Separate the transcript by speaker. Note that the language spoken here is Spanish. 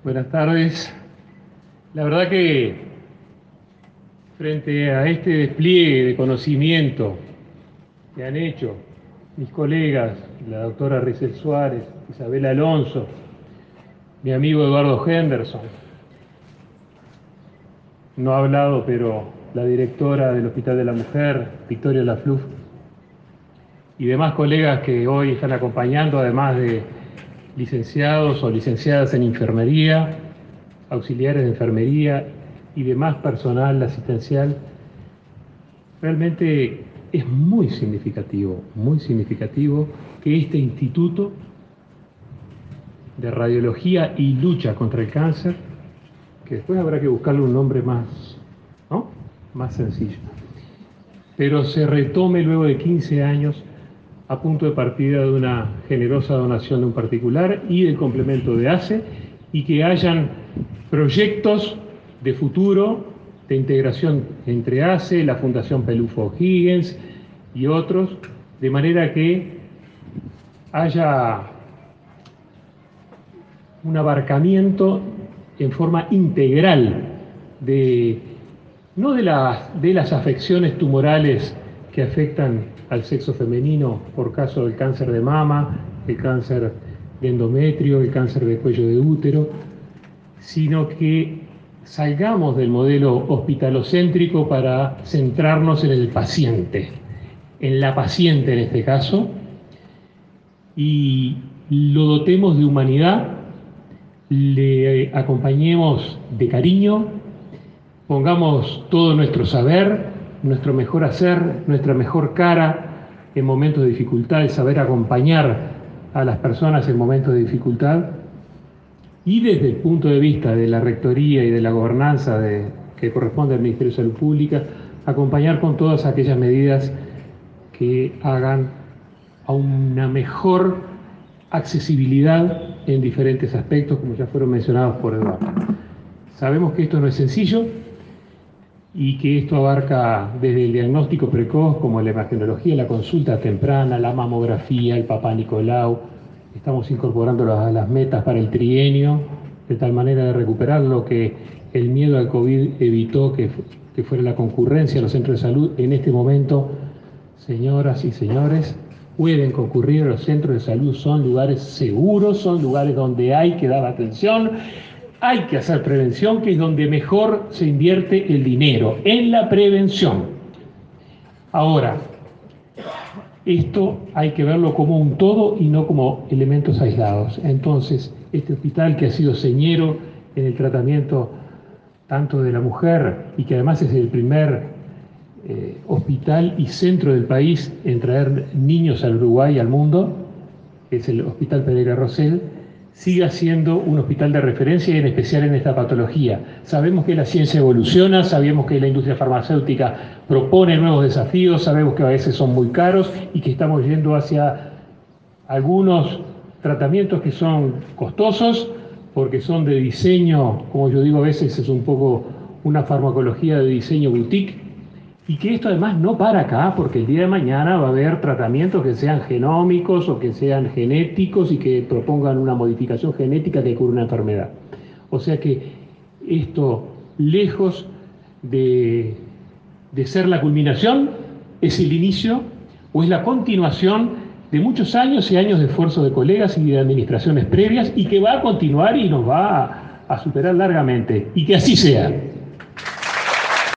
Speaker 1: Buenas tardes. La verdad que frente a este despliegue de conocimiento que han hecho mis colegas, la doctora Rizel Suárez, Isabel Alonso, mi amigo Eduardo Henderson, no ha hablado, pero la directora del Hospital de la Mujer, Victoria Lafluf, y demás colegas que hoy están acompañando, además de licenciados o licenciadas en enfermería, auxiliares de enfermería y demás personal asistencial, realmente es muy significativo que este Instituto de Radiología y Lucha contra el Cáncer, que después habrá que buscarle un nombre más, ¿no?, más sencillo, pero se retome luego de 15 años a punto de partida de una generosa donación de un particular y del complemento de ACE, y que hayan proyectos de futuro de integración entre ACE, la Fundación Pelufo Higgins y otros, de manera que haya un abarcamiento en forma integral no de las afecciones tumorales que afectan al sexo femenino, por caso del cáncer de mama, el cáncer de endometrio, el cáncer de cuello de útero, sino que salgamos del modelo hospitalocéntrico para centrarnos en el paciente, en la paciente en este caso, y lo dotemos de humanidad, le acompañemos de cariño, pongamos todo nuestro saber, nuestro mejor hacer, nuestra mejor cara en momentos de dificultad, saber acompañar a las personas en momentos de dificultad, y desde el punto de vista de la rectoría y de la gobernanza que corresponde al Ministerio de Salud Pública, acompañar con todas aquellas medidas que hagan a una mejor accesibilidad en diferentes aspectos, como ya fueron mencionados por Eduardo. Sabemos que esto no es sencillo y que esto abarca desde el diagnóstico precoz, como la imagenología, la consulta temprana, la mamografía, el papá Nicolau. Estamos incorporando las metas para el trienio, de tal manera de recuperar lo que el miedo al COVID evitó que fuera la concurrencia a los centros de salud. En este momento, señoras y señores, pueden concurrir a los centros de salud, son lugares seguros, son lugares donde hay que dar atención, hay que hacer prevención, que es donde mejor se invierte el dinero, en la prevención. Ahora, esto hay que verlo como un todo y no como elementos aislados. Entonces, este hospital, que ha sido señero en el tratamiento tanto de la mujer, y que además es el primer hospital y centro del país en traer niños al Uruguay y al mundo, es el Hospital Pereira Rosell, siga siendo un hospital de referencia, y en especial en esta patología. Sabemos que la ciencia evoluciona, sabemos que la industria farmacéutica propone nuevos desafíos, sabemos que a veces son muy caros y que estamos yendo hacia algunos tratamientos que son costosos, porque son de diseño, como yo digo a veces, es un poco una farmacología de diseño boutique, y que esto además no para acá, porque el día de mañana va a haber tratamientos que sean genómicos o que sean genéticos y que propongan una modificación genética que cure una enfermedad. O sea que esto, lejos de ser la culminación, es el inicio o es la continuación de muchos años y años de esfuerzo de colegas y de administraciones previas, y que va a continuar y nos va a superar largamente. Y que así sea.